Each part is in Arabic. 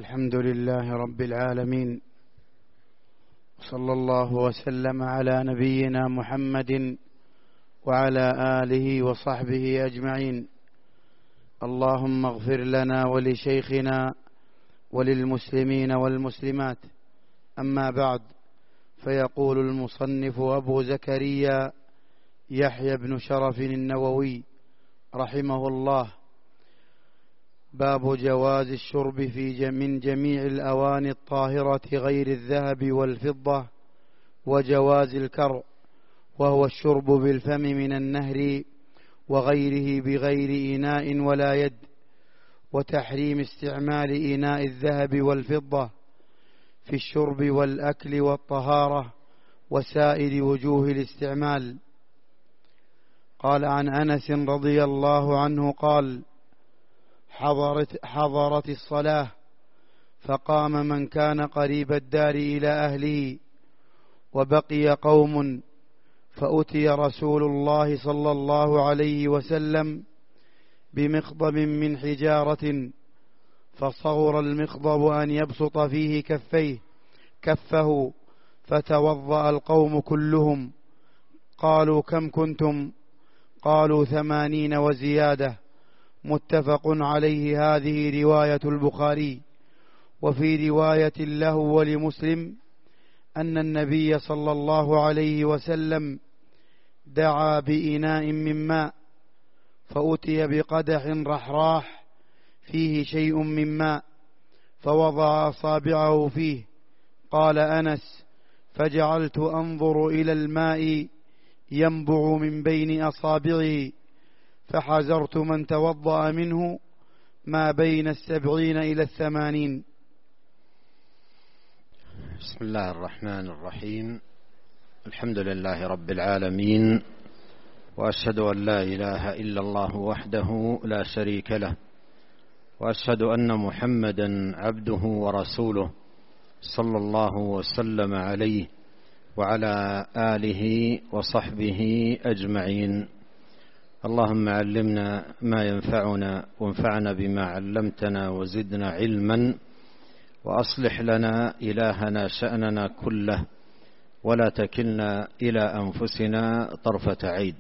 الحمد لله رب العالمين، صلى الله وسلم على نبينا محمد وعلى آله وصحبه أجمعين. اللهم اغفر لنا ولشيخنا وللمسلمين والمسلمات. أما بعد، فيقول المصنف أبو زكريا يحيى بن شرف النووي رحمه الله: باب جواز الشرب من جميع الأواني الطاهرة غير الذهب والفضة، وجواز الكرع وهو الشرب بالفم من النهر وغيره بغير إناء ولا يد، وتحريم استعمال إناء الذهب والفضة في الشرب والأكل والطهارة وسائر وجوه الاستعمال. قال عن أنس رضي الله عنه قال: حضرت الصلاة فقام من كان قريب الدار إلى أهله، وبقي قوم، فأتي رسول الله صلى الله عليه وسلم بمخضب من حجارة، فصغر المخضب أن يبسط فيه كفه، فتوضأ القوم كلهم. قالوا: كم كنتم؟ قالوا: 80 وزيادة. متفق عليه. هذه رواية البخاري. وفي رواية له ولمسلم أن النبي صلى الله عليه وسلم دعا بإناء من ماء، فأتي بقدح رحراح فيه شيء من ماء، فوضع أصابعه فيه. قال أنس: فجعلت أنظر إلى الماء ينبع من بين أصابعه، فحذرت من توضأ منه ما بين 70 إلى 80. بسم الله الرحمن الرحيم. الحمد لله رب العالمين، وأشهد أن لا إله إلا الله وحده لا شريك له، وأشهد أن محمدا عبده ورسوله، صلى الله وسلم عليه وعلى آله وصحبه أجمعين. اللهم علمنا ما ينفعنا، وانفعنا بما علمتنا، وزدنا علما، وأصلح لنا إلهنا شأننا كله، ولا تكلنا إلى أنفسنا طرفة عين.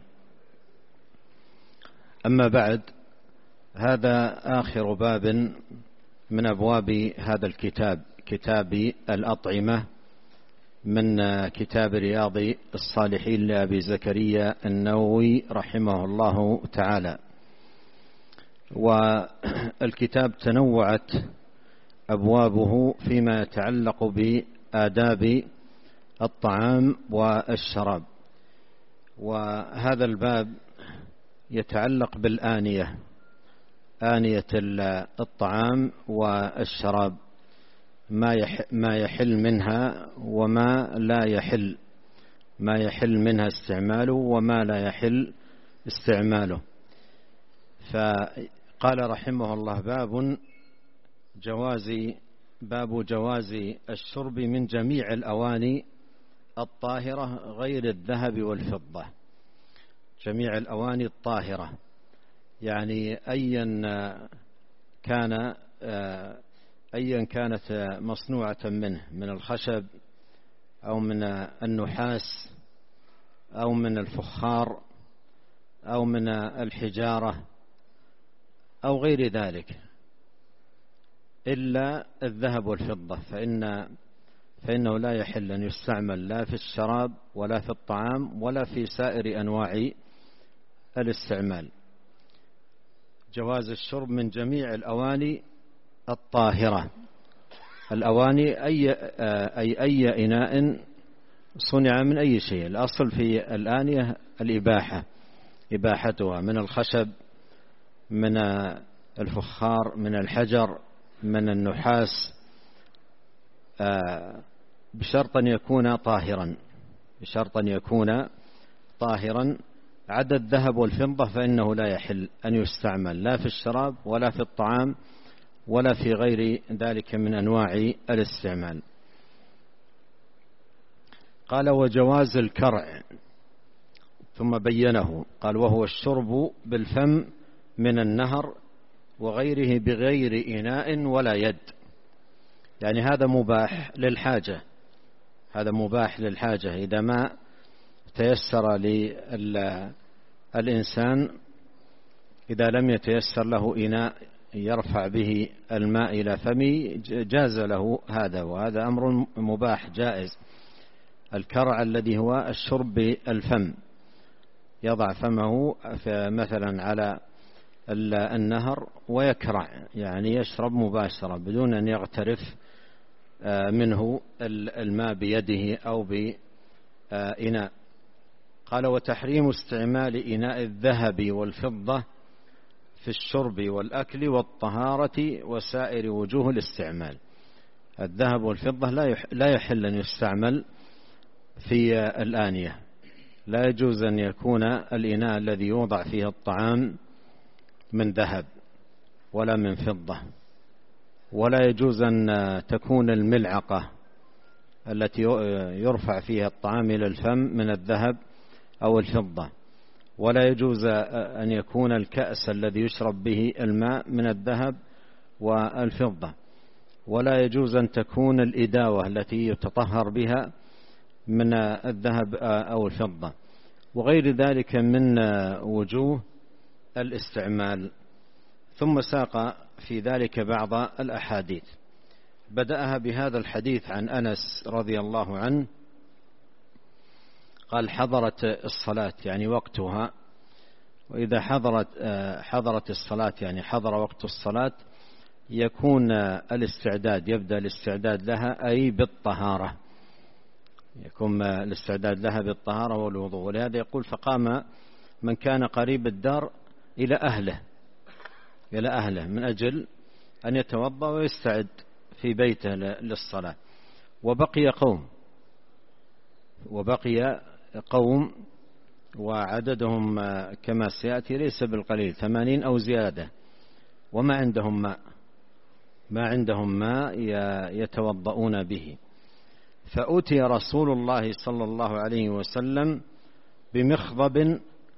أما بعد، هذا آخر باب من أبواب هذا الكتاب، كتاب الأطعمة، من كتاب رياض الصالحين لأبي زكريا النووي رحمه الله تعالى. والكتاب تنوعت أبوابه فيما يتعلق بآداب الطعام والشراب. وهذا الباب يتعلق بالآنية، آنية الطعام والشراب، ما يحل منها وما لا يحل، ما يحل منها استعماله وما لا يحل استعماله. فقال رحمه الله: باب جواز الشرب من جميع الأواني الطاهرة غير الذهب والفضة. جميع الأواني الطاهرة يعني أيا كانت مصنوعة منه، من الخشب أو من النحاس أو من الفخار أو من الحجارة أو غير ذلك، إلا الذهب والفضة، فإنه لا يحل أن يستعمل لا في الشراب ولا في الطعام ولا في سائر أنواع الاستعمال. جواز الشرب من جميع الأواني الطاهرة. الأواني أي إناء صنع من أي شيء. الأصل في الآنية الإباحة، إباحتها من الخشب، من الفخار، من الحجر، من النحاس، بشرط أن يكون طاهرا، بشرط أن يكون طاهرا. عدا الذهب والفضة فإنه لا يحل أن يستعمل لا في الشراب ولا في الطعام ولا في غير ذلك من أنواع الاستعمال. قال: وجواز الكرع، ثم بينه قال: وهو الشرب بالفم من النهر وغيره بغير إناء ولا يد. يعني هذا مباح للحاجة، هذا مباح للحاجة إذا ما تيسر للإنسان، إذا لم يتيسر له إناء يرفع به الماء إلى فمه جاز له هذا، وهذا أمر مباح جائز. الكرع الذي هو الشرب بالفم، يضع فمه مثلا على النهر ويكرع، يعني يشرب مباشرة بدون أن يغترف منه الماء بيده أو بإناء. قال: وتحريم استعمال إناء الذهب والفضة في الشرب والأكل والطهارة وسائر وجوه الاستعمال. الذهب والفضة لا يحل أن يستعمل في الآنية، لا يجوز أن يكون الإناء الذي يوضع فيه الطعام من ذهب ولا من فضة، ولا يجوز أن تكون الملعقة التي يرفع فيها الطعام إلى الفم من الذهب أو الفضة، ولا يجوز أن يكون الكأس الذي يشرب به الماء من الذهب والفضة، ولا يجوز أن تكون الإداوة التي يتطهر بها من الذهب أو الفضة، وغير ذلك من وجوه الاستعمال. ثم ساق في ذلك بعض الأحاديث، بدأها بهذا الحديث عن أنس رضي الله عنه قال: حضرت الصلاة يعني وقتها، وإذا حضرت الصلاة يعني حضر وقت الصلاة يكون الاستعداد، يبدأ الاستعداد لها أي بالطهارة، يكون الاستعداد لها بالطهارة والوضوء. ولهذا يقول: فقام من كان قريب الدار إلى أهله من أجل أن يتوضأ ويستعد في بيته للصلاة. وبقي قوم وعددهم كما سيأتي ليس بالقليل، 80 أو زيادة، وما عندهم ماء يتوضؤون به. فأتي رسول الله صلى الله عليه وسلم بمخضب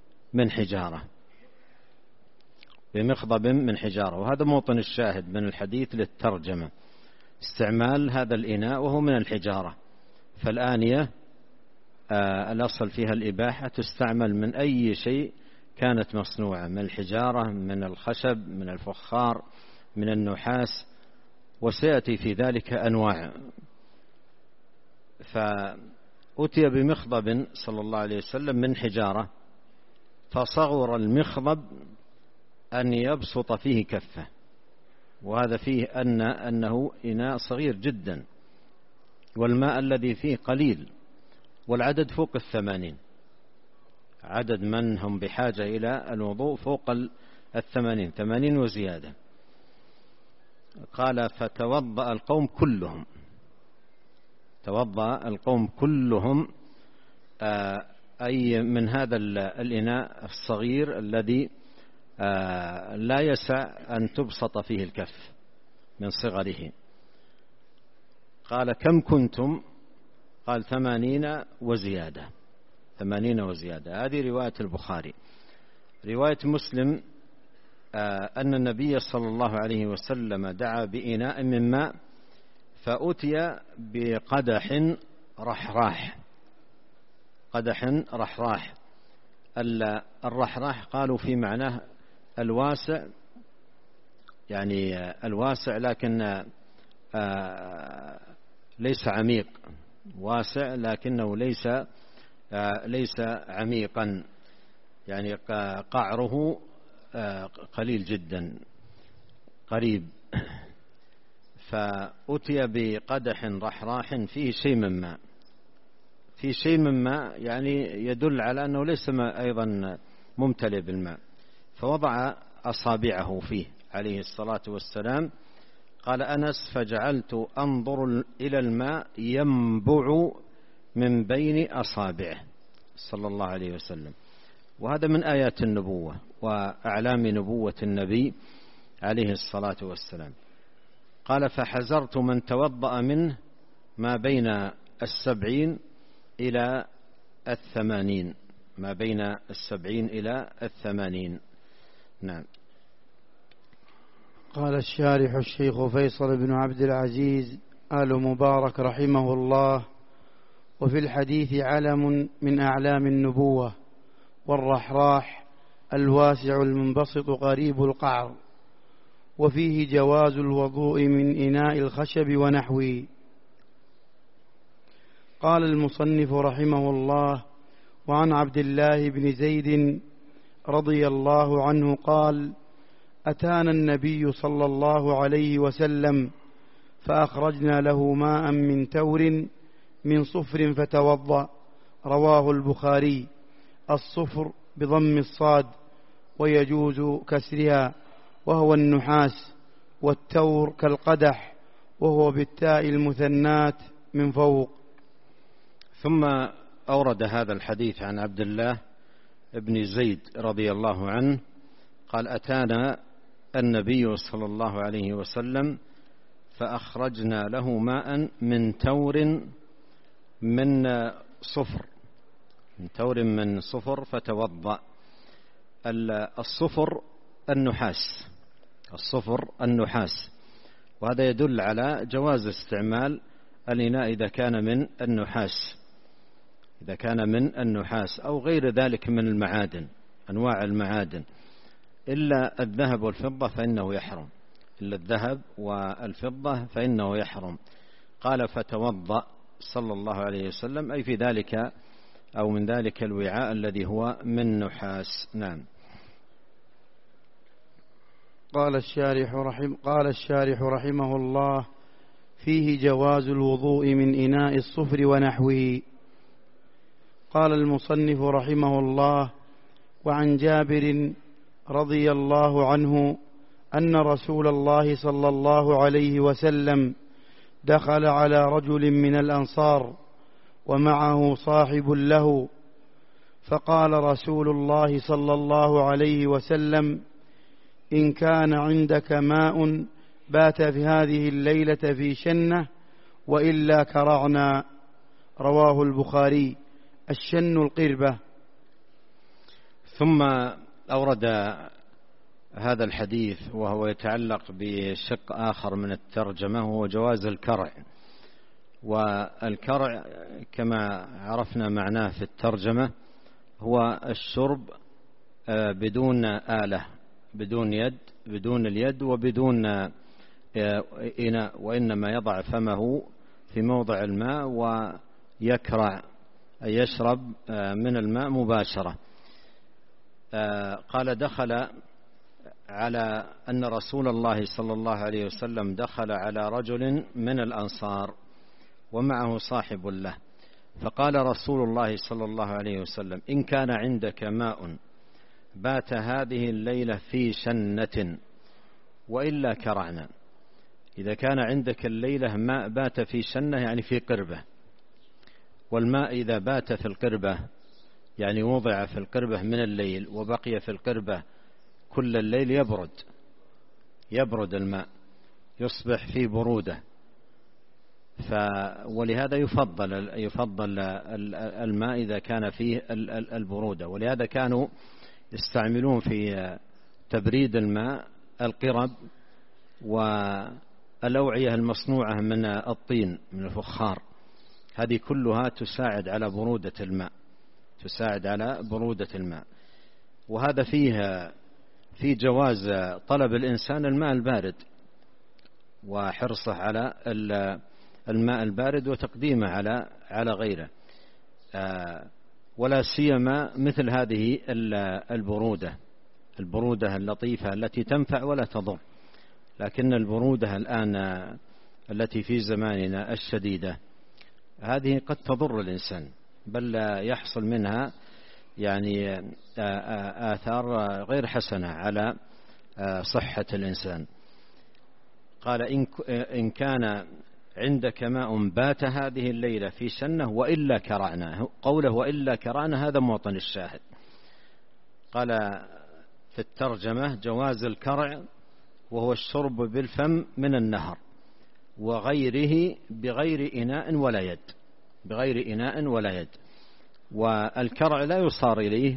من حجارة، وهذا موطن الشاهد من الحديث للترجمة، استعمال هذا الإناء وهو من الحجارة. فالآنية الأصل فيها الإباحة، تستعمل من أي شيء كانت مصنوعة، من الحجارة، من الخشب، من الفخار، من النحاس، وسيأتي في ذلك أنواع. فأتي بمخضب صلى الله عليه وسلم من حجارة، فصغر المخضب أن يبسط فيه كفه، وهذا فيه أنه إناء صغير جدا، والماء الذي فيه قليل، والعدد فوق 80، عدد من هم بحاجة إلى الوضوء فوق 80 وزيادة. قال: فتوضأ القوم كلهم، أي من هذا الإناء الصغير الذي لا يسع أن تبسط فيه الكف من صغره. قال: كم كنتم؟ قال: 80 وزيادة. هذه رواية البخاري. رواية مسلم أن النبي صلى الله عليه وسلم دعا بإناء من ماء، فأتي بقدح رحراح. الرحراح قالوا في معناه الواسع، يعني الواسع لكن ليس عميق، واسع لكنه ليس عميقا، يعني قعره قليل جدا قريب. فأتي بقدح رحراح فيه شيء من ماء، يعني يدل على أنه ليس أيضا ممتلئ بالماء. فوضع أصابعه فيه عليه الصلاة والسلام. قال أنس: فجعلت أنظر إلى الماء ينبع من بين أصابعه صلى الله عليه وسلم. وهذا من آيات النبوة وأعلام نبوة النبي عليه الصلاة والسلام. قال: فحزرت من توضأ منه ما بين 70 إلى 80، ما بين 70 إلى 80. نعم. قال الشارح الشيخ فيصل بن عبد العزيز آل مبارك رحمه الله. وفي الحديث علم من أعلام النبوة، والرحراح الواسع المنبسط قريب القعر، وفيه جواز الوضوء من إناء الخشب ونحوه. قال المصنف رحمه الله: وعن عبد الله بن زيد رضي الله عنه قال: أتانا النبي صلى الله عليه وسلم فأخرجنا له ماء من تور من صفر فتوضأ. رواه البخاري. الصفر بضم الصاد ويجوز كسرها، وهو النحاس، والتور كالقدح وهو بالتاء المثنات من فوق. ثم أورد هذا الحديث عن عبد الله بن زيد رضي الله عنه قال: أتانا النبي صلى الله عليه وسلم فأخرجنا له ماء من تور من صفر فتوضأ. الصفر النحاس، وهذا يدل على جواز استعمال الإناء إذا كان من النحاس أو غير ذلك من المعادن، أنواع المعادن، إلا الذهب والفضة فإنه يحرم. قال: فتوضأ صلى الله عليه وسلم، أي في ذلك أو من ذلك الوعاء الذي هو من نحاس. نعم. قال الشارح رحمه الله: فيه جواز الوضوء من إناء الصفر ونحوه. قال المصنف رحمه الله: وعن جابر رضي الله عنه أن رسول الله صلى الله عليه وسلم دخل على رجل من الأنصار ومعه صاحب له، فقال رسول الله صلى الله عليه وسلم: إن كان عندك ماء بات في هذه الليلة في شنة وإلا كرعنا. رواه البخاري. الشن القربة. ثم أورد هذا الحديث وهو يتعلق بشق آخر من الترجمة، وهو جواز الكرع. والكرع كما عرفنا معناه في الترجمة هو الشرب بدون آلة، بدون اليد وبدون إناء، وإنما يضع فمه في موضع الماء ويكرع، أي يشرب من الماء مباشرة. قال: دخل على أن رسول الله صلى الله عليه وسلم دخل على رجل من الأنصار ومعه صاحب له، فقال رسول الله صلى الله عليه وسلم: إن كان عندك ماء بات هذه الليلة في شنة وإلا كرعنا. إذا كان عندك الليلة ماء بات في شنة يعني في قربة، والماء إذا بات في القربة يعني وضع في القربة من الليل وبقي في القربة كل الليل يبرد الماء، يصبح في برودة. ولهذا يفضل الماء إذا كان فيه البرودة. ولهذا كانوا يستعملون في تبريد الماء القرب والأوعية المصنوعة من الطين، من الفخار. هذه كلها تساعد على برودة الماء. وهذا في جواز طلب الإنسان الماء البارد وحرصه على الماء البارد وتقديمه على غيره، ولا سيما مثل هذه البرودة اللطيفة التي تنفع ولا تضر. لكن البرودة الآن التي في زماننا الشديدة هذه قد تضر الإنسان، بل يحصل منها يعني آثار غير حسنة على صحة الإنسان. قال: إن كان عندك ماء بات هذه الليلة في شنة وإلا كرعنا. قوله وإلا كرعنا هذا موطن الشاهد. قال في الترجمة: جواز الكرع وهو الشرب بالفم من النهر وغيره بغير إناء ولا يد. والكرع لا يصار إليه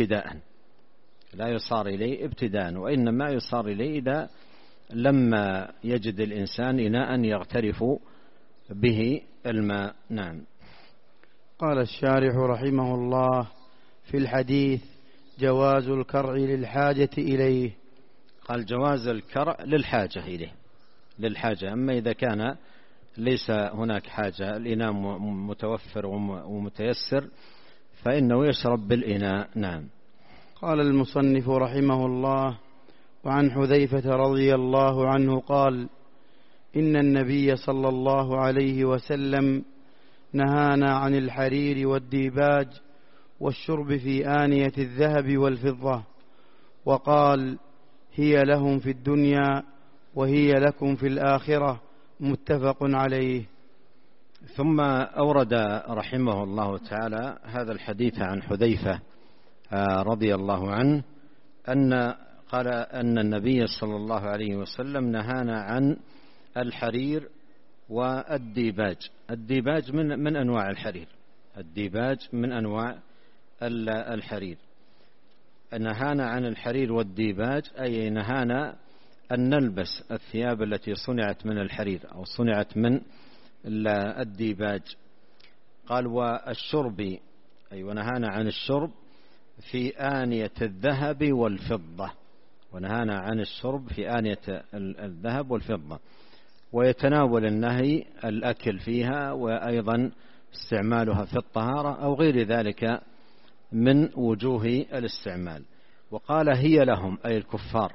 ابتداء، وإنما يصار إليه إذا لما يجد الإنسان إناء يغترف به الماء. نعم. قال الشارح رحمه الله: في الحديث جواز الكرع للحاجة إليه. قال جواز الكرع للحاجة إليه، للحاجة. أما إذا كان ليس هناك حاجة، الإناء متوفر ومتيسر، فإنه يشرب بالإناء. نعم. قال المصنف رحمه الله: وعن حذيفة رضي الله عنه قال: إن النبي صلى الله عليه وسلم نهانا عن الحرير والديباج والشرب في آنية الذهب والفضة، وقال: هي لهم في الدنيا وهي لكم في الآخرة، متفق عليه. ثم أورد رحمه الله تعالى هذا الحديث عن حذيفة رضي الله عنه قال أن النبي صلى الله عليه وسلم نهانا عن الحرير والديباج. الديباج من أنواع الحرير، الديباج من أنواع الحرير. نهانا عن الحرير والديباج أي نهانا أن نلبس الثياب التي صنعت من الحرير أو صنعت من الديباج. قال: والشرب أي ونهانا عن الشرب في آنية الذهب والفضة، ونهانا عن الشرب في آنية الذهب والفضة. ويتناول النهي الأكل فيها وأيضا استعمالها في الطهارة أو غير ذلك من وجوه الاستعمال. وقال: هي لهم أي الكفار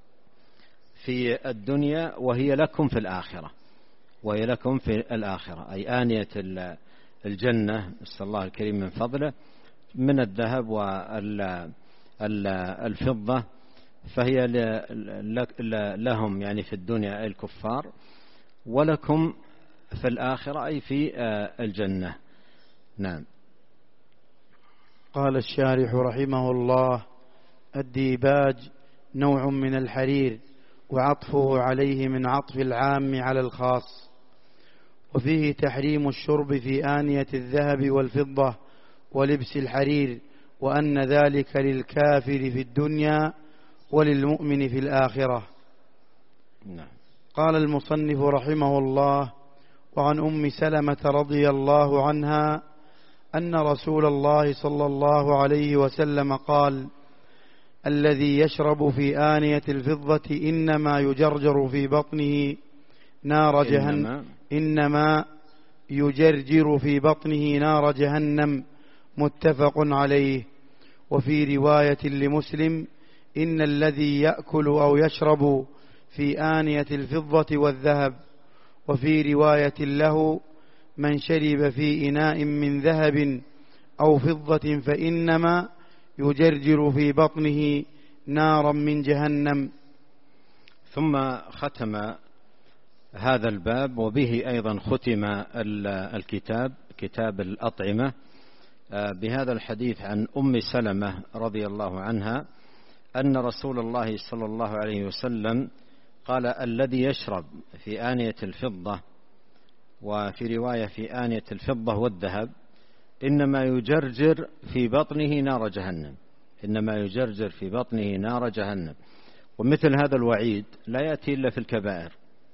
في الدنيا وهي لكم في الآخرة، وهي لكم في الآخرة أي آنية الجنة، نسأل الله الكريم من فضله، من الذهب والفضة، فهي لهم يعني في الدنيا أي الكفار، ولكم في الآخرة أي في الجنة. نعم. قال الشارح رحمه الله: الديباج نوع من الحرير، وعطفه عليه من عطف العام على الخاص، وفيه تحريم الشرب في آنية الذهب والفضة ولبس الحرير، وأن ذلك للكافر في الدنيا وللمؤمن في الآخرة. نعم. قال المصنف رحمه الله: وعن أم سلمة رضي الله عنها أن رسول الله صلى الله عليه وسلم قال: الذي يشرب في آنية الفضة إنما يجرجر في بطنه نار جهنم، إنما يجرجر في بطنه نار جهنم، متفق عليه. وفي رواية لمسلم: إن الذي يأكل أو يشرب في آنية الفضة والذهب. وفي رواية له: من شرب في إناء من ذهب أو فضة فإنما يجرجر في بطنه نارا من جهنم. ثم ختم هذا الباب، وبه أيضا ختم الكتاب، كتاب الأطعمة، بهذا الحديث عن أم سلمة رضي الله عنها أن رسول الله صلى الله عليه وسلم قال: الذي يشرب في آنية الفضة، وفي رواية في آنية الفضة والذهب، إنما يجرجر في بطنه نار جهنم، إنما يجرجر في بطنه نار جهنم. ومثل هذا الوعيد لا يأتي إلا في الكبائر،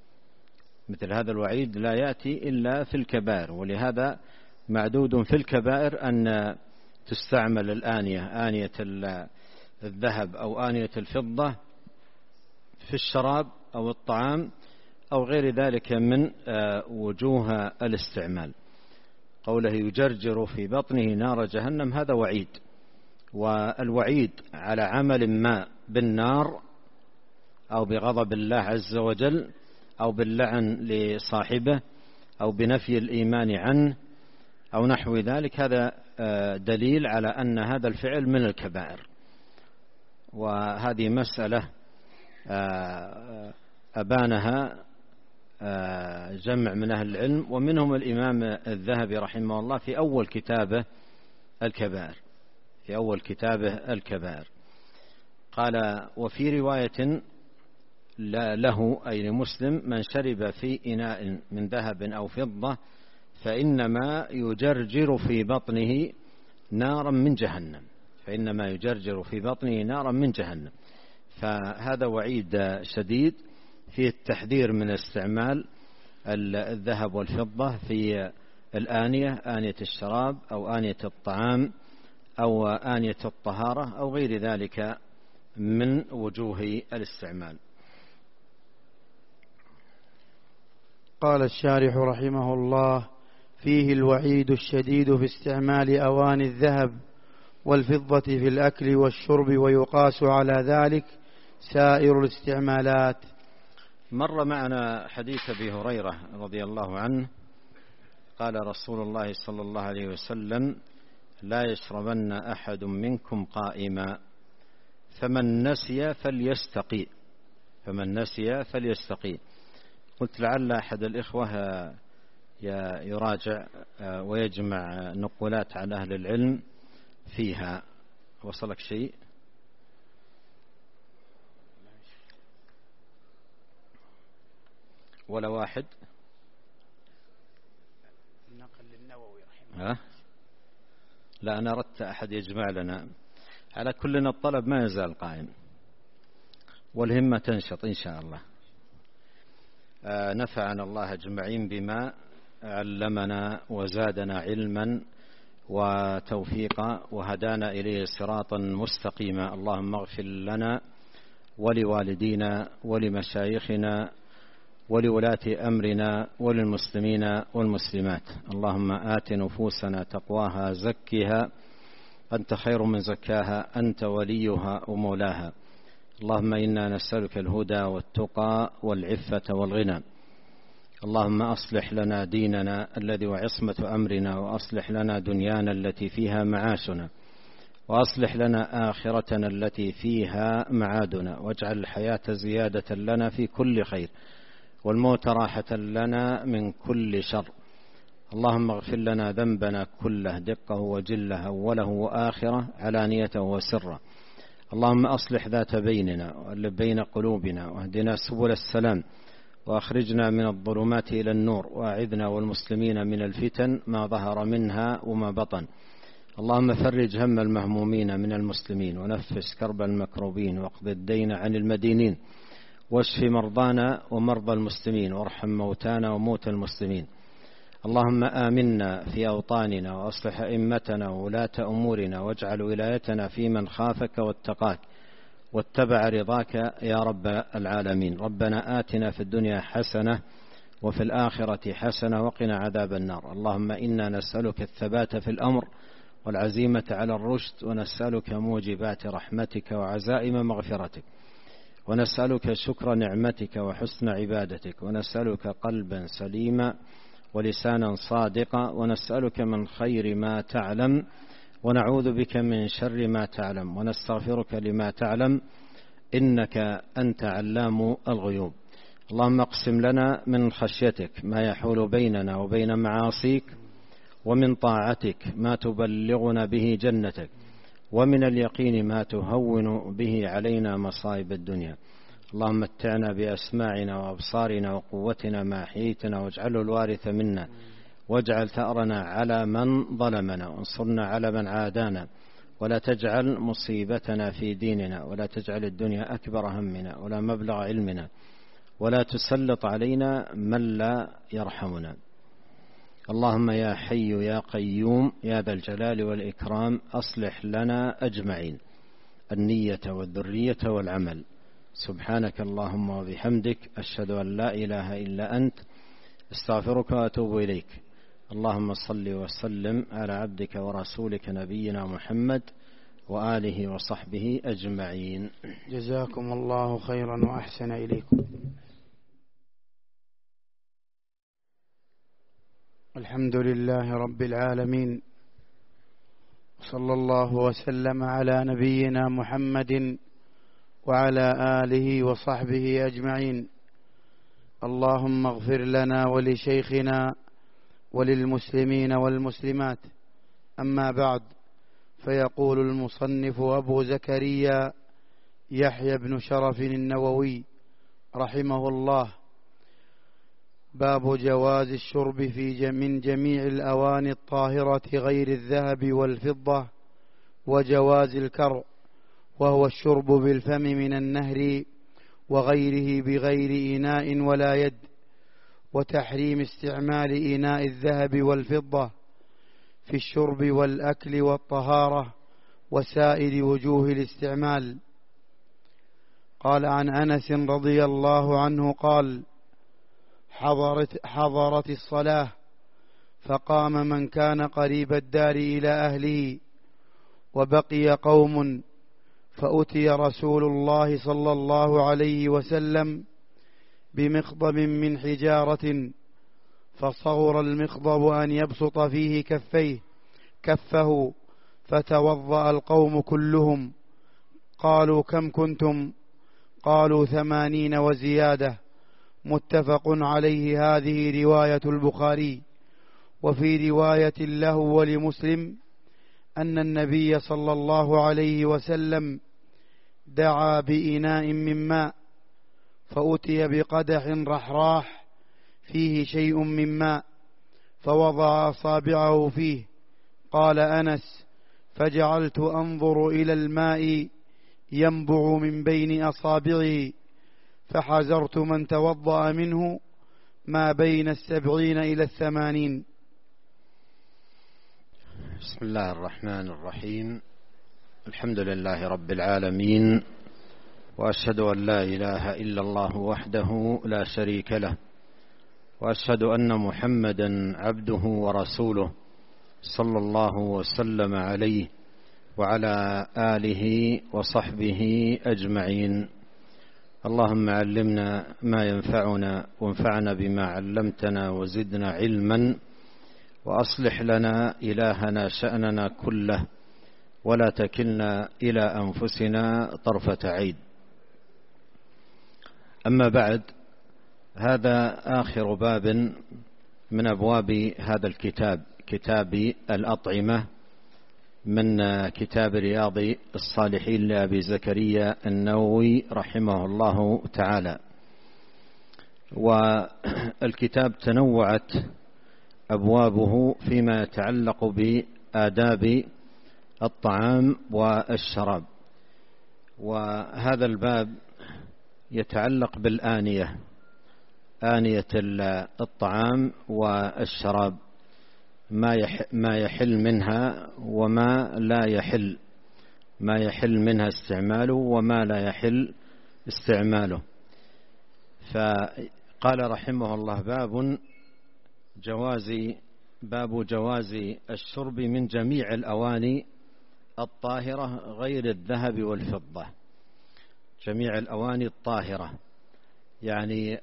مثل هذا الوعيد لا يأتي إلا في الكبائر، ولهذا معدود في الكبائر أن تستعمل الآنية، آنية الذهب أو آنية الفضة، في الشراب أو الطعام أو غير ذلك من وجوه الاستعمال. قوله يجرجر في بطنه نار جهنم هذا وعيد، والوعيد على عمل ما بالنار أو بغضب الله عز وجل أو باللعن لصاحبه أو بنفي الإيمان عنه أو نحو ذلك، هذا دليل على أن هذا الفعل من الكبائر. وهذه مسألة أبانها جمع من أهل العلم، ومنهم الإمام الذهبي رحمه الله في أول كتابه الكبائر، في أول كتابه الكبائر قال: وفي رواية له أي لمسلم: من شرب في إناء من ذهب أو فضة فإنما يجرجر في بطنه نارا من جهنم، فإنما يجرجر في بطنه نارا من جهنم. فهذا وعيد شديد فيه التحذير من استعمال الذهب والفضة في الآنية، آنية الشراب أو آنية الطعام أو آنية الطهارة أو غير ذلك من وجوه الاستعمال. قال الشارح رحمه الله: فيه الوعيد الشديد في استعمال أواني الذهب والفضة في الأكل والشرب، ويقاس على ذلك سائر الاستعمالات. مر معنا حديث أبي هريرة رضي الله عنه قال رسول الله صلى الله عليه وسلم: لا يشربن أحد منكم قائما، فمن نسي فليستقي. قلت لعل أحد الإخوة يراجع ويجمع نقولات عن أهل العلم فيها. وصلك شيء؟ ولا واحد؟ نقل للنووي رحمه. لا، أنا أردت أحد يجمع لنا. على كلنا الطلب ما يزال قائم والهمة تنشط إن شاء الله. نفعنا الله أجمعين بما علمنا وزادنا علما وتوفيقا وهدانا إليه صراطا مستقيما. اللهم اغفر لنا ولوالدينا ولمشايخنا ولولاة أمرنا وللمسلمين والمسلمات. اللهم آت نفوسنا تقواها زكها أنت خير من زكاها، أنت وليها ومولاها. اللهم إنا نسألك الهدى والتقى والعفة والغنى. اللهم أصلح لنا ديننا الذي وعصمة أمرنا، وأصلح لنا دنيانا التي فيها معاشنا، وأصلح لنا آخرتنا التي فيها معادنا، واجعل الحياة زيادة لنا في كل خير، والموت راحة لنا من كل شر. اللهم اغفر لنا ذنبنا كله دقه وجله، أوله وآخره، علانيته وسره. اللهم أصلح ذات بيننا وألف بين قلوبنا، واهدنا سبل السلام، وأخرجنا من الظلمات إلى النور، وأعذنا والمسلمين من الفتن ما ظهر منها وما بطن. اللهم فرج هم المهمومين من المسلمين، ونفس كرب المكروبين، واقض الدين عن المدينين، واشف مرضانا ومرضى المسلمين، وارحم موتانا وموتى المسلمين. اللهم آمنا في أوطاننا، وأصلح أئمتنا وولاة أمورنا، واجعل ولايتنا في من خافك واتقاك واتبع رضاك يا رب العالمين. ربنا آتنا في الدنيا حسنة وفي الآخرة حسنة وقنا عذاب النار. اللهم إنا نسألك الثبات في الأمر والعزيمة على الرشد، ونسألك موجبات رحمتك وعزائم مغفرتك، ونسألك شكر نعمتك وحسن عبادتك، ونسألك قلبا سليما ولسانا صادقا، ونسألك من خير ما تعلم، ونعوذ بك من شر ما تعلم، ونستغفرك لما تعلم، إنك أنت علام الغيوب. اللهم اقسم لنا من خشيتك ما يحول بيننا وبين معاصيك، ومن طاعتك ما تبلغنا به جنتك، ومن اليقين ما تهون به علينا مصائب الدنيا. اللهم متعنا بأسماعنا وأبصارنا وقوتنا ما أحييتنا، واجعله الوارث منا، واجعل ثأرنا على من ظلمنا، وانصرنا على من عادانا، ولا تجعل مصيبتنا في ديننا، ولا تجعل الدنيا أكبر همنا ولا مبلغ علمنا، ولا تسلط علينا من لا يرحمنا. اللهم يا حي يا قيوم يا ذا الجلال والإكرام، أصلح لنا أجمعين النية والذرية والعمل. سبحانك اللهم وبحمدك، أشهد أن لا إله إلا أنت، استغفرك وأتوب إليك. اللهم صل وسلم على عبدك ورسولك نبينا محمد وآله وصحبه أجمعين. جزاكم الله خيرا وأحسن إليكم. الحمد لله رب العالمين، صلى الله وسلم على نبينا محمد وعلى آله وصحبه أجمعين. اللهم اغفر لنا ولشيخنا وللمسلمين والمسلمات. أما بعد، فيقول المصنف أبو زكريا يحيى بن شرف النووي رحمه الله: باب جواز الشرب من جميع الأواني الطاهرة غير الذهب والفضة، وجواز الكرع، وهو الشرب بالفم من النهر وغيره بغير إناء ولا يد، وتحريم استعمال إناء الذهب والفضة في الشرب والأكل والطهارة وسائر وجوه الاستعمال. قال عن أنس رضي الله عنه قال: حضرت الصلاة فقام من كان قريب الدار إلى أهله وبقي قوم، فأتي رسول الله صلى الله عليه وسلم بمخضب من حجارة، فصغر المخضب أن يبسط فيه كفه، فتوضأ القوم كلهم. قالوا: كم كنتم؟ قالوا: 80 وزيادة. متفق عليه. هذه رواية البخاري. وفي رواية له ولمسلم أن النبي صلى الله عليه وسلم دعا بإناء من ماء، فأتي بقدح رحراح فيه شيء من ماء، فوضع أصابعه فيه. قال أنس: فجعلت أنظر إلى الماء ينبع من بين أصابعه، فحذرت من توضأ منه ما بين 70 إلى 80. بسم الله الرحمن الرحيم. الحمد لله رب العالمين، وأشهد أن لا إله إلا الله وحده لا شريك له، وأشهد أن محمدا عبده ورسوله صلى الله وسلم عليه وعلى آله وصحبه أجمعين. اللهم علمنا ما ينفعنا، وانفعنا بما علمتنا، وزدنا علما، وأصلح لنا إلهنا شأننا كله، ولا تكلنا إلى أنفسنا طرفة عين. أما بعد، هذا آخر باب من أبواب هذا الكتاب، كتاب الأطعمة، من كتاب رياض الصالحين لأبي زكريا النووي رحمه الله تعالى. والكتاب تنوعت أبوابه فيما يتعلق بآداب الطعام والشراب. وهذا الباب يتعلق بالآنية، آنية الطعام والشراب، ما يحل منها وما لا يحل، ما يحل منها استعماله وما لا يحل استعماله. فقال رحمه الله: باب جواز الشرب من جميع الأواني الطاهرة غير الذهب والفضة. جميع الأواني الطاهرة يعني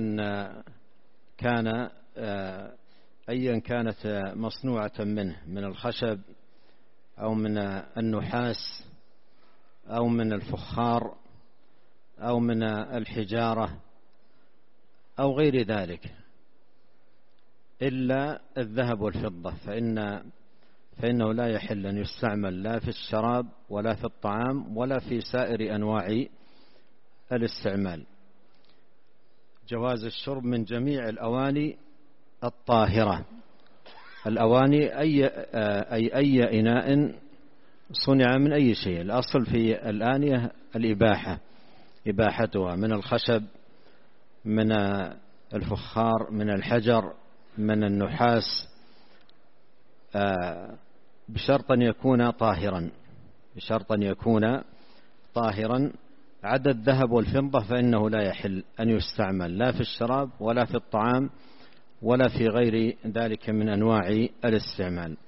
أيا كانت مصنوعة منه، من الخشب أو من النحاس أو من الفخار أو من الحجارة أو غير ذلك، إلا الذهب والفضة، فإنه لا يحل أن يستعمل لا في الشراب ولا في الطعام ولا في سائر أنواع الاستعمال. جواز الشرب من جميع الأواني الطاهرة. الأواني أي إناء صنع من أي شيء. الأصل في الآنية الإباحة، إباحتها من الخشب، من الفخار، من الحجر، من النحاس، بشرط أن يكون طاهرا، بشرط أن يكون طاهرا. عدا الذهب والفضة فإنه لا يحل أن يستعمل لا في الشراب ولا في الطعام ولا في غير ذلك من أنواع الاستعمال.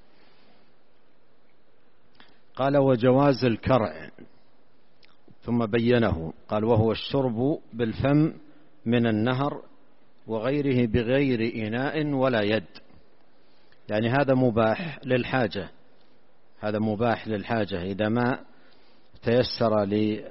قال: وجواز الكرع، ثم بينه قال: وهو الشرب بالفم من النهر وغيره بغير إناء ولا يد. يعني هذا مباح للحاجة، هذا مباح للحاجة إذا ما تيسر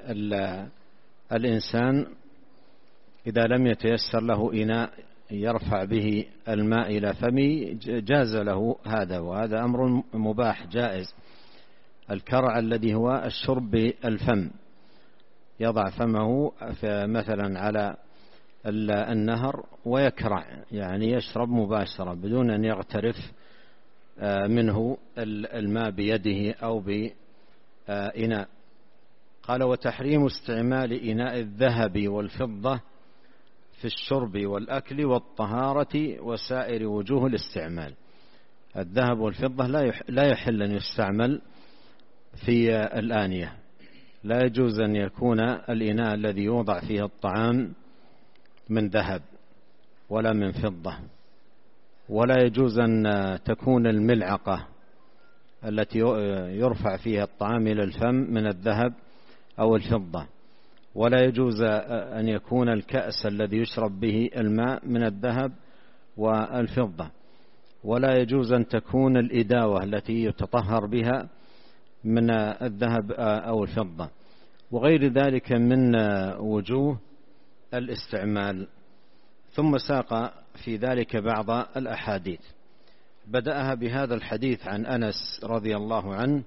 للإنسان، إذا لم يتيسر له إناء يرفع به الماء إلى فمه جاز له هذا، وهذا أمر مباح جائز. الكرع الذي هو الشرب بالفم، يضع فمه مثلا على النهر ويكرع، يعني يشرب مباشرة بدون أن يغترف منه الماء بيده أو بإناء. قال: وتحريم استعمال إناء الذهب والفضة في الشرب والأكل والطهارة وسائر وجوه الاستعمال. الذهب والفضة لا يحل أن يستعمل في الآنية. لا يجوز أن يكون الإناء الذي يوضع فيه الطعام من ذهب ولا من فضة، ولا يجوز أن تكون الملعقة التي يرفع فيها الطعام إلى الفم من الذهب أو الفضة، ولا يجوز أن يكون الكأس الذي يشرب به الماء من الذهب والفضة، ولا يجوز أن تكون الإداوة التي يتطهر بها من الذهب أو الفضة، وغير ذلك من وجوه الاستعمال. ثم ساق في ذلك بعض الأحاديث، بدأها بهذا الحديث عن أنس رضي الله عنه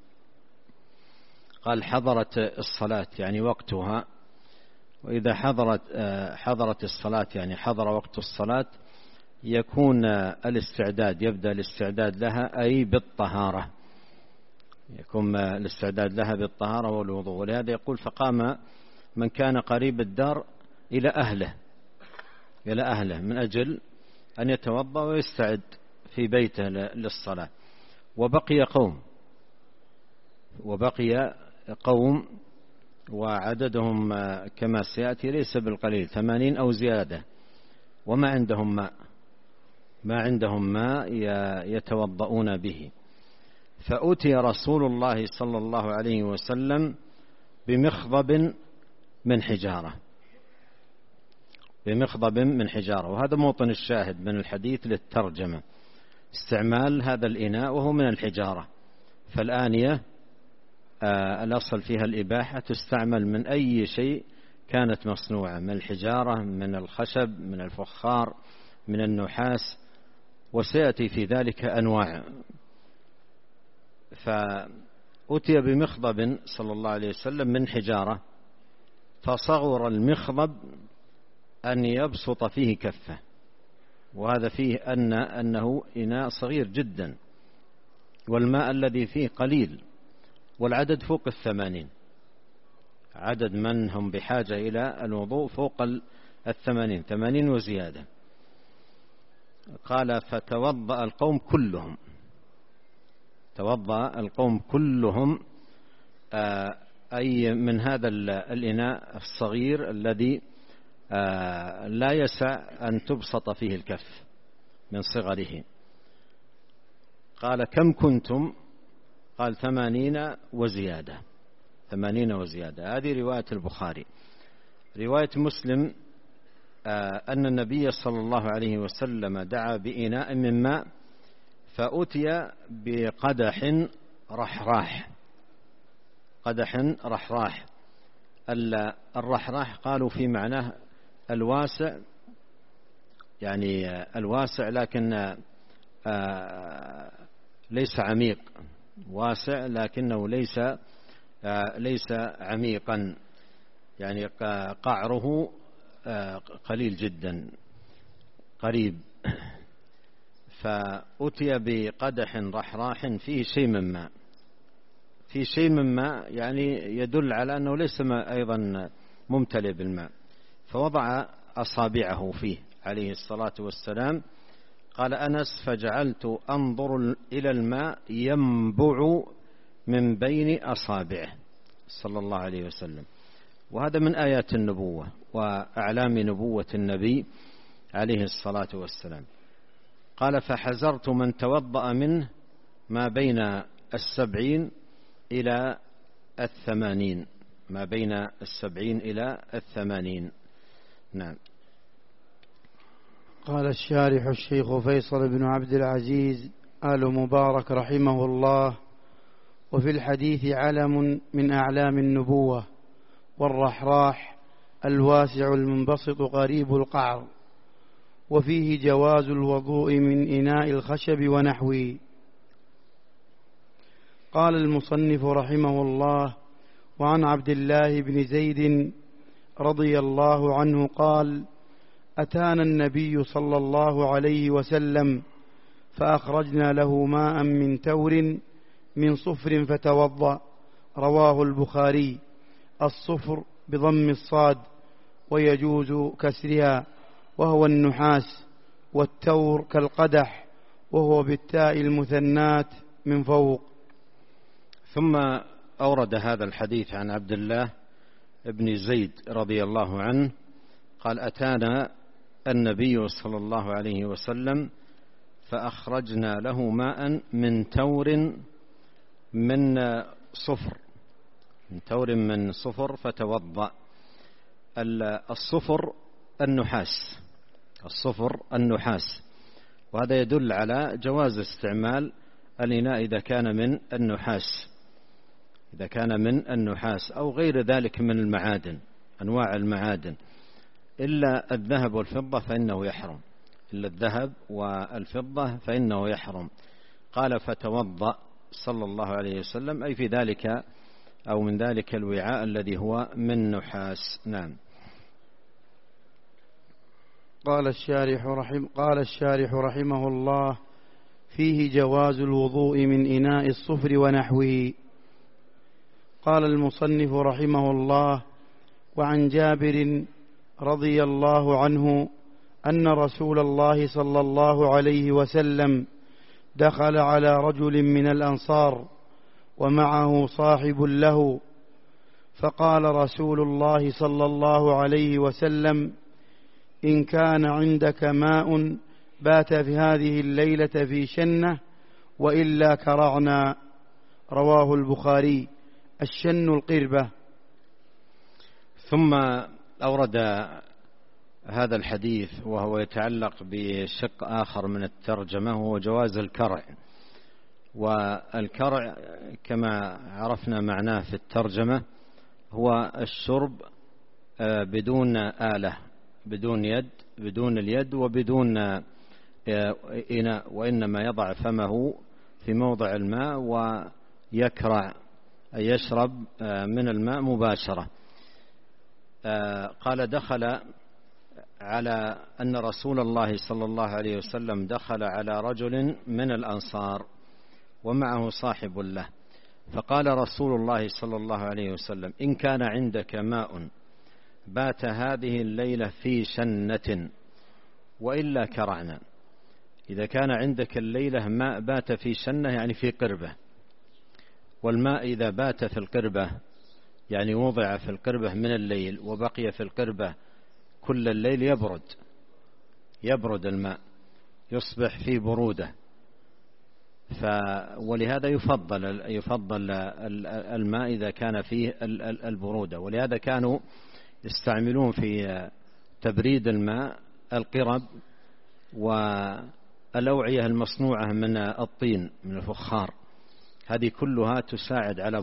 قال: حضرت الصلاة يعني وقتها، وإذا حضرت الصلاة يعني حضر وقت الصلاة يكون الاستعداد، يبدأ الاستعداد لها أي بالطهارة، يكون الاستعداد لها بالطهارة والوضوء. ولهذا يقول: فقام من كان قريب الدار إلى أهله من أجل أن يتوضأ ويستعد في بيته للصلاة. وبقي قوم وعددهم كما سيأتي ليس بالقليل، 80 أو زيادة، وما عندهم ماء يتوضؤون به. فأتي رسول الله صلى الله عليه وسلم بمخضب من حجارة، وهذا موطن الشاهد من الحديث للترجمة، استعمال هذا الإناء وهو من الحجارة. فالآنية الأصل فيها الإباحة، تستعمل من أي شيء كانت مصنوعة، من الحجارة، من الخشب، من الفخار، من النحاس، وسيأتي في ذلك أنواع. فأتي بمخضب صلى الله عليه وسلم من حجارة، فصغر المخضب أن يبسط فيه كفه، وهذا فيه أنه إناء صغير جدا، والماء الذي فيه قليل، والعدد فوق 80، عدد من هم بحاجة إلى الوضوء فوق 80 وزيادة. قال: فتوضأ القوم كلهم، أي من هذا الإناء الصغير الذي لا يسع أن تبسط فيه الكف من صغره. قال: كم كنتم؟ قال: 80 وزيادة. هذه رواية البخاري. رواية مسلم أن النبي صلى الله عليه وسلم دعا بإناء من ماء، فأتي بقدح رحراح. الرحراح قالوا في معناه الواسع، يعني الواسع لكن ليس عميق، واسع لكنه ليس عميقا، يعني قعره قليل جدا قريب. فأتي بقدح رحراح فيه شيء من ماء، يعني يدل على أنه ليس أيضا ممتلئ بالماء. فوضع أصابعه فيه عليه الصلاة والسلام. قال أنس: فجعلت أنظر إلى الماء ينبع من بين أصابعه صلى الله عليه وسلم. وهذا من آيات النبوة وأعلام نبوة النبي عليه الصلاة والسلام. قال: فحزرت من توضأ منه ما بين 70 إلى 80. نعم. قال الشارح الشيخ فيصل بن عبد العزيز آل مبارك رحمه الله: وفي الحديث علم من أعلام النبوة، والرحراح الواسع المنبسط قريب القعر، وفيه جواز الوضوء من إناء الخشب ونحوه. قال المصنف رحمه الله: وعن عبد الله بن زيد رضي الله عنه قال: أتانا النبي صلى الله عليه وسلم فأخرجنا له ماء من تور من صفر فتوضأ. رواه البخاري. الصفر بضم الصاد، ويجوز كسرها وهو النحاس، والتور كالقدح وهو بالتاء المثنات من فوق. ثم أورد هذا الحديث عن عبد الله بن زيد رضي الله عنه قال: أتانا النبي صلى الله عليه وسلم فأخرجنا له ماء من تور من صفر فتوضأ. الصفر النحاس، وهذا يدل على جواز استعمال الإناء إذا كان من النحاس أو غير ذلك من المعادن، أنواع المعادن، إلا الذهب والفضة فإنه يحرم. قال: فتوضأ صلى الله عليه وسلم، أي في ذلك أو من ذلك الوعاء الذي هو من نحاس. نعم. قال الشارح رحمه الله: فيه جواز الوضوء من إناء الصفر ونحوه. قال المصنف رحمه الله: وعن جابر رضي الله عنه أن رسول الله صلى الله عليه وسلم دخل على رجل من الأنصار ومعه صاحب له، فقال رسول الله صلى الله عليه وسلم: إن كان عندك ماء بات في هذه الليلة في شنة وإلا كرعنا. رواه البخاري. الشن القربة. ثم أورد هذا الحديث وهو يتعلق بشق آخر من الترجمة، وهو جواز الكرع. والكرع كما عرفنا معناه في الترجمة هو الشرب بدون آلة، بدون اليد وبدون إناء، وإنما يضع فمه في موضع الماء ويكرع، أي يشرب من الماء مباشرة. قال: دخل على أن رسول الله صلى الله عليه وسلم دخل على رجل من الأنصار ومعه صاحب له، فقال رسول الله صلى الله عليه وسلم: إن كان عندك ماء بات هذه الليلة في شنة وإلا كرعنا. إذا كان عندك الليلة ماء بات في شنة يعني في قربة، والماء إذا بات في القربة يعني وضع في القربة من الليل وبقي في القربة كل الليل يبرد الماء، يصبح في برودة. ولهذا يفضل الماء إذا كان فيه البرودة، ولهذا كانوا يستعملون في تبريد الماء القرب والأوعية المصنوعة من الطين، من الفخار. هذه كلها تساعد على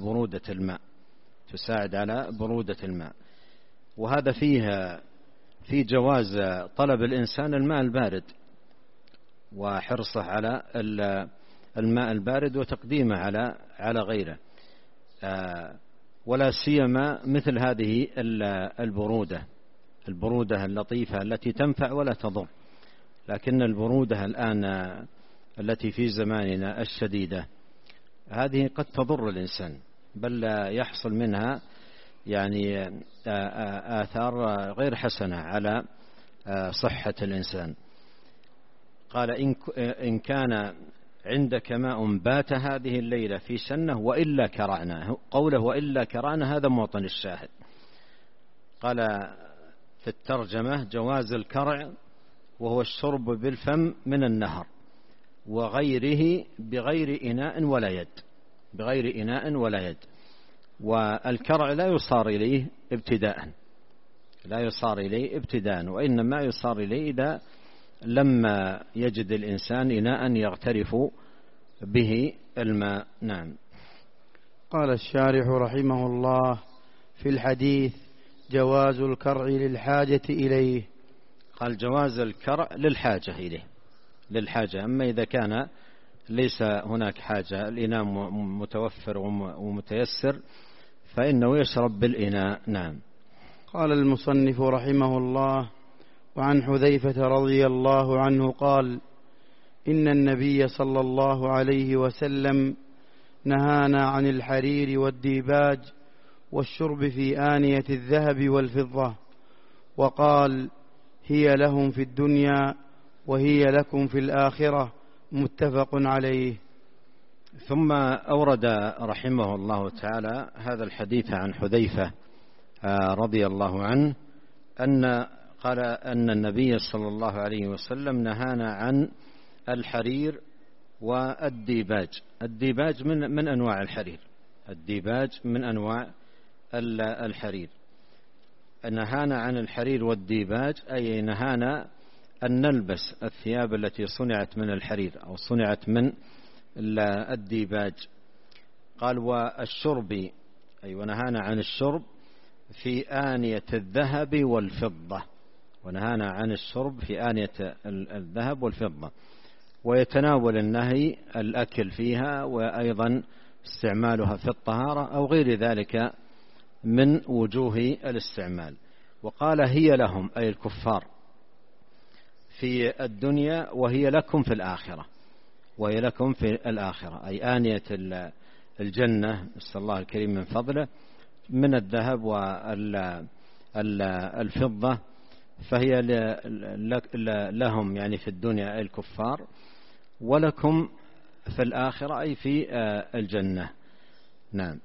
برودة الماء. وهذا في جواز طلب الإنسان الماء البارد وحرصه على الماء البارد وتقديمه على غيره، ولا سيما مثل هذه البرودة اللطيفة التي تنفع ولا تضر. لكن البرودة الآن التي في زماننا الشديدة هذه قد تضر الإنسان، بل يحصل منها يعني آثار غير حسنة على صحة الإنسان. قال: إن كان عندك ماء بات هذه الليلة في شنة وإلا كرعنا. قوله وإلا كرعنا هذا موطن الشاهد. قال في الترجمة: جواز الكرع وهو الشرب بالفم من النهر وغيره بغير إناء ولا يد. والكرع لا يصار إليه ابتداء، وإنما يصار إليه إذا لما يجد الإنسان إناء يغترف به الماء. نعم. قال الشارح رحمه الله: في الحديث جواز الكرع للحاجة إليه. قال: جواز الكرع للحاجة. أما إذا كان ليس هناك حاجة، الإناء متوفر ومتيسر، فإنه يشرب بالإناء. نعم. قال المصنف رحمه الله: وعن حذيفة رضي الله عنه قال: إن النبي صلى الله عليه وسلم نهانا عن الحرير والديباج والشرب في آنية الذهب والفضة، وقال: هي لهم في الدنيا وهي لكم في الآخرة، متفق عليه. ثم أورد رحمه الله تعالى هذا الحديث عن حذيفة رضي الله عنه قال أن النبي صلى الله عليه وسلم نهانا عن الحرير والديباج. الديباج من أنواع الحرير، الديباج من أنواع الحرير. نهانا عن الحرير والديباج، أي نهانا أن نلبس الثياب التي صنعت من الحرير أو صنعت من الديباج. قال: والشرب، أي ونهانا عن الشرب في آنية الذهب والفضة، ونهانا عن الشرب في آنية الذهب والفضة. ويتناول النهي الأكل فيها وأيضا استعمالها في الطهارة أو غير ذلك من وجوه الاستعمال. وقال: هي لهم، أي الكفار، في الدنيا وهي لكم في الآخرة، وهي لكم في الآخرة، أي آنية الجنة، نسأل الله الكريم من فضله، من الذهب والفضة، فهي لهم يعني في الدنيا، أي الكفار، ولكم في الآخرة، أي في الجنة. نعم.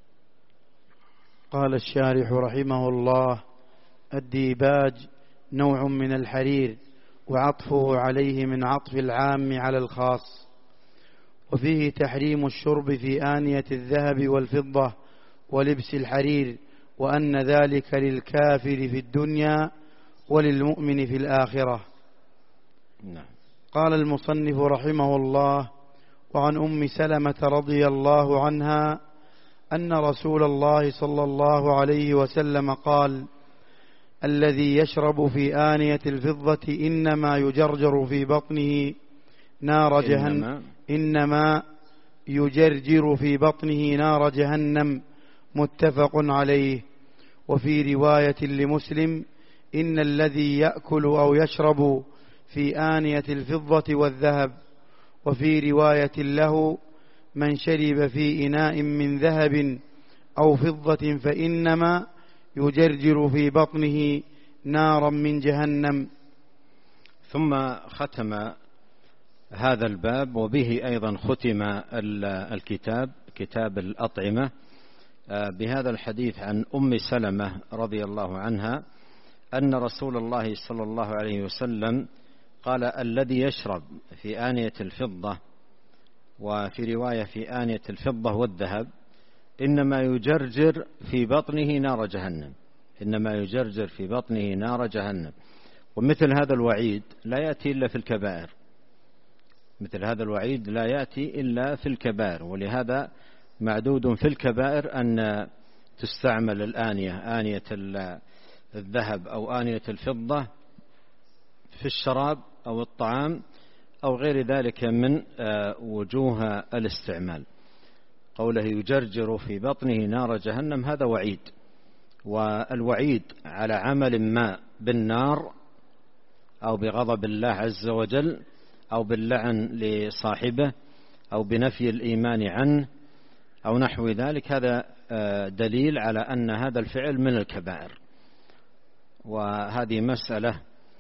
قال الشارح رحمه الله: الديباج نوع من الحرير، وعطفه عليه من عطف العام على الخاص. وفيه تحريم الشرب في آنية الذهب والفضة ولبس الحرير، وأن ذلك للكافر في الدنيا وللمؤمن في الآخرة. نعم. قال المصنف رحمه الله: وعن أم سلمة رضي الله عنها أن رسول الله صلى الله عليه وسلم قال: الذي يشرب في آنية الفضة إنما يجرجر في بطنه نار جهنم، إنما يجرجر في بطنه نار جهنم، متفق عليه. وفي رواية لمسلم: إن الذي يأكل أو يشرب في آنية الفضة والذهب. وفي رواية له: من شرب في إناء من ذهب أو فضة فإنما يجرجر في بطنه نارا من جهنم. ثم ختم هذا الباب، وبه أيضا ختم الكتاب، كتاب الأطعمة، بهذا الحديث عن أم سلمة رضي الله عنها أن رسول الله صلى الله عليه وسلم قال: الذي يشرب في آنية الفضة، وفي رواية في آنية الفضة والذهب، إنما يجرجر في بطنه نار جهنم، إنما يجرجر في بطنه نار جهنم. ومثل هذا الوعيد لا يأتي إلا في الكبائر، مثل هذا الوعيد لا يأتي إلا في الكبائر. ولهذا معدود في الكبائر أن تستعمل الآنية، آنية الذهب أو آنية الفضة، في الشراب أو الطعام أو غير ذلك من وجوه الاستعمال. قوله يجرجر في بطنه نار جهنم، هذا وعيد. والوعيد على عمل ما بالنار أو بغضب الله عز وجل أو باللعن لصاحبه أو بنفي الإيمان عنه أو نحو ذلك، هذا دليل على أن هذا الفعل من الكبائر. وهذه مسألة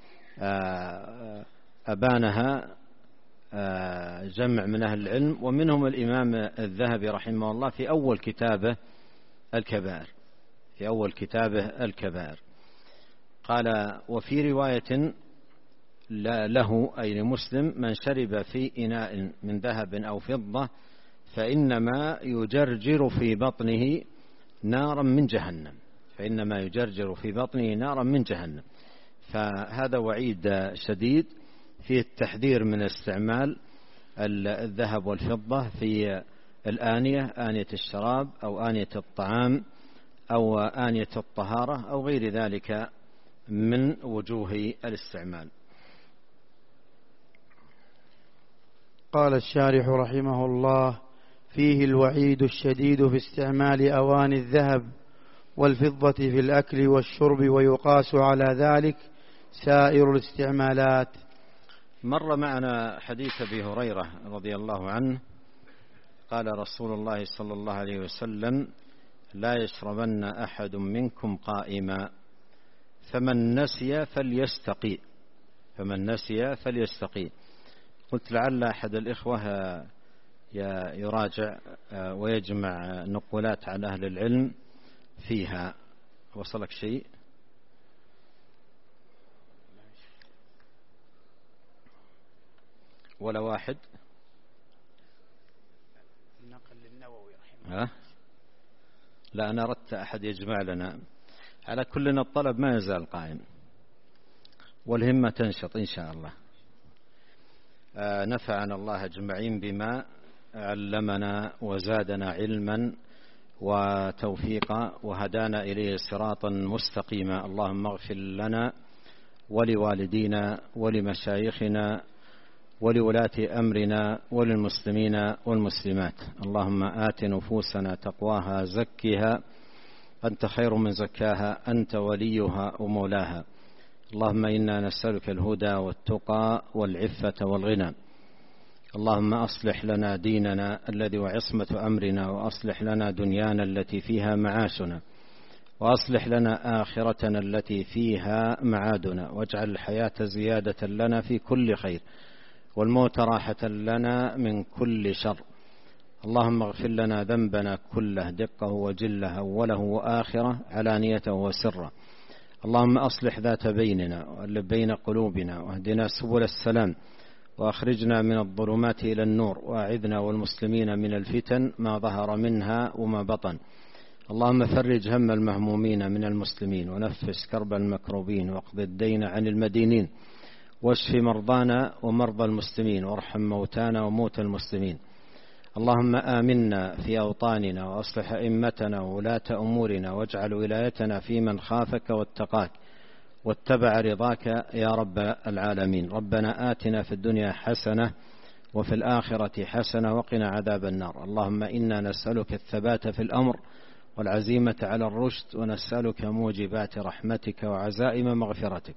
أبانها جمع من أهل العلم، ومنهم الإمام الذهبي رحمه الله في أول كتابه الكبائر، في أول كتابه الكبائر. قال: وفي رواية له أي لمسلم: من شرب في إناء من ذهب أو فضة فإنما يجرجر في بطنه نارا من جهنم، فإنما يجرجر في بطنه نارا من جهنم. فهذا وعيد شديد في التحذير من استعمال الذهب والفضة في الآنية، آنية الشراب أو آنية الطعام أو آنية الطهارة أو غير ذلك من وجوه الاستعمال. قال الشارح رحمه الله: فيه الوعيد الشديد في استعمال أواني الذهب والفضة في الأكل والشرب، ويقاس على ذلك سائر الاستعمالات. مر معنا حديث أبي هريرة رضي الله عنه قال رسول الله صلى الله عليه وسلم: لا يشربن أحد منكم قائما فمن نسي فليستقي، فمن نسي فليستقي. قلت لعل أحد الإخوة يراجع ويجمع نقولات عن أهل العلم فيها. وصلك شيء؟ ولا واحد؟ نقل للنووي رحمه. لا، أنا أردت أحد يجمع لنا. على كلنا الطلب ما يزال قائم والهمة تنشط إن شاء الله. نفعنا الله أجمعين بما علمنا وزادنا علما وتوفيقا وهدانا إليه صراطا مستقيما. اللهم اغفر لنا ولوالدينا ولمشايخنا ولولاة أمرنا وللمسلمين والمسلمات. اللهم آت نفوسنا تقواها زكها أنت خير من زكاها أنت وليها ومولاها. اللهم إنا نسألك الهدى والتقى والعفة والغنى. اللهم أصلح لنا ديننا الذي وعصمة أمرنا، وأصلح لنا دنيانا التي فيها معاشنا، وأصلح لنا آخرتنا التي فيها معادنا، واجعل الحياة زيادة لنا في كل خير والموت راحة لنا من كل شر. اللهم اغفر لنا ذنبنا كله دقه وجله أوله وآخره علانيته وسره. اللهم أصلح ذات بيننا وألف بين قلوبنا واهدنا سبل السلام وأخرجنا من الظلمات إلى النور، وأعذنا والمسلمين من الفتن ما ظهر منها وما بطن. اللهم فرج هم المهمومين من المسلمين ونفس كرب المكروبين واقض الدين عن المدينين واشف مرضانا ومرضى المسلمين وارحم موتانا وموتى المسلمين. اللهم آمنا في أوطاننا وأصلح أئمتنا وولاة أمورنا واجعل ولايتنا في من خافك واتقاك واتبع رضاك يا رب العالمين. ربنا آتنا في الدنيا حسنة وفي الآخرة حسنة وقنا عذاب النار. اللهم إنا نسألك الثبات في الأمر والعزيمة على الرشد، ونسألك موجبات رحمتك وعزائم مغفرتك،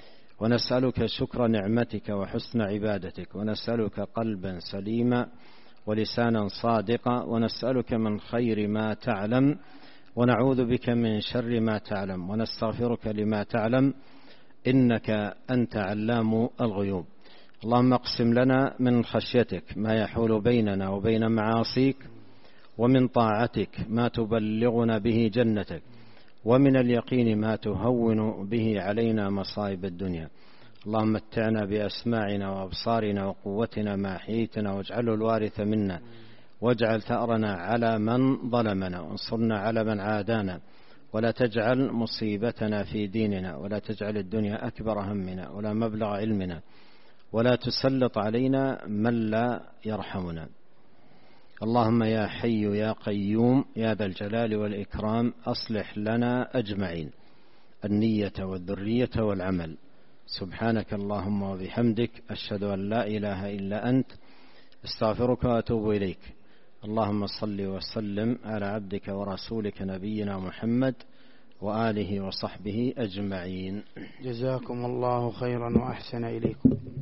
ونسألك شكر نعمتك وحسن عبادتك، ونسألك قلبا سليما ولسانا صادقا، ونسألك من خير ما تعلم ونعوذ بك من شر ما تعلم، ونستغفرك لما تعلم إنك أنت علام الغيوب. اللهم اقسم لنا من خشيتك ما يحول بيننا وبين معاصيك، ومن طاعتك ما تبلغنا به جنتك، ومن اليقين ما تهون به علينا مصائب الدنيا. اللهم متعنا بأسماعنا وأبصارنا وقوتنا ما أحييتنا، واجعله الوارث منا، واجعل ثأرنا على من ظلمنا، وانصرنا على من عادانا، ولا تجعل مصيبتنا في ديننا، ولا تجعل الدنيا أكبر همنا ولا مبلغ علمنا، ولا تسلط علينا من لا يرحمنا. اللهم يا حي يا قيوم يا ذا الجلال والإكرام أصلح لنا أجمعين النية والذرية والعمل. سبحانك اللهم وبحمدك أشهد أن لا إله إلا أنت استغفرك وأتوب إليك. اللهم صل وسلم على عبدك ورسولك نبينا محمد وآله وصحبه أجمعين. جزاكم الله خيرا وأحسن إليكم.